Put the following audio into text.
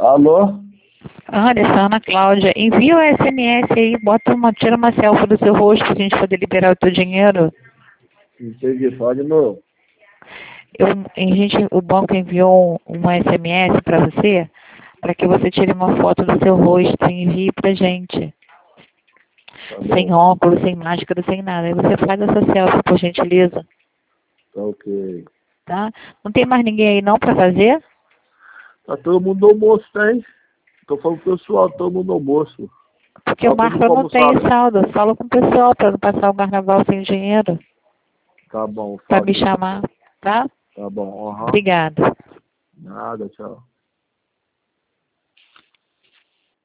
Alô? Anderson, Ana Cláudia, envia o SMS aí, tira uma selfie do seu rosto pra gente poder liberar o teu dinheiro. Entendi, fala de novo. O banco enviou um SMS para você, para que você tire uma foto do seu rosto e envie pra gente. Tá Sem bom. óculos, sem máscara, sem nada. Aí você faz essa selfie, por gentileza. Tá ok. Tá? Não tem mais ninguém aí não para fazer? Tá todo mundo no almoço, tem? Tô falando pro pessoal, todo mundo no almoço. Porque o Marco não tem saldo. Fala com o pessoal para não passar o carnaval sem dinheiro. Tá bom, Para fala. me chamar, tá? Tá bom, aham. Obrigada. Nada, tchau.